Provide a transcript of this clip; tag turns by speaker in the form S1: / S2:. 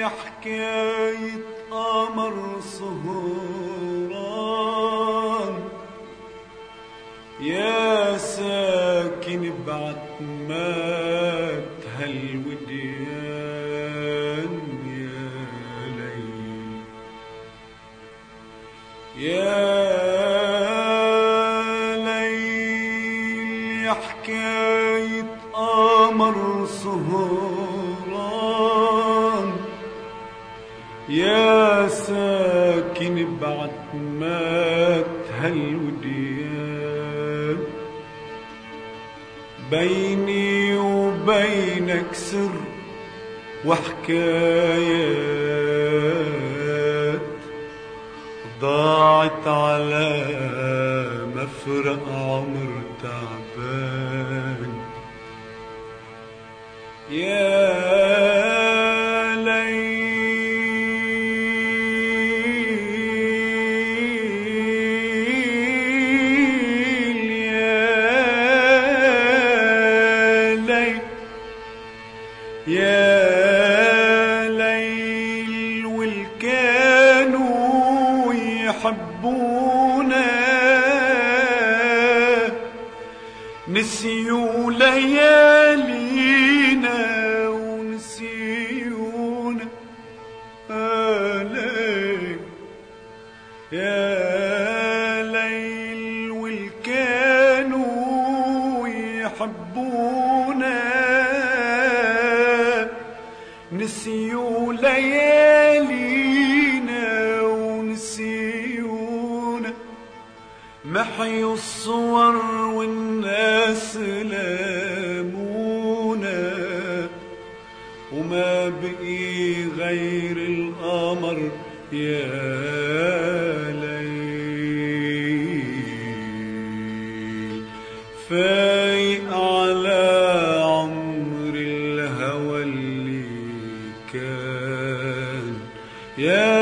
S1: حكاية قمر سهران يا ساكن بعتمات هالوديان يا ليل يا ليل حكاية قمر سهران يا ساكن بعتمات هالوديان بيني وبينك سر وحكايات ضاعت على مفرق عمر تعبان يا يا ليل والكانوا يحبونا نسيوا ليالينا ونسيونا ليل يا ليل والكانوا يحبونا نسيوا ليالينا ونسيونا محيوا الصور والناس لامونا وما بقي غير القمر يا ليل فايق على عمر الهوى اللي كان يا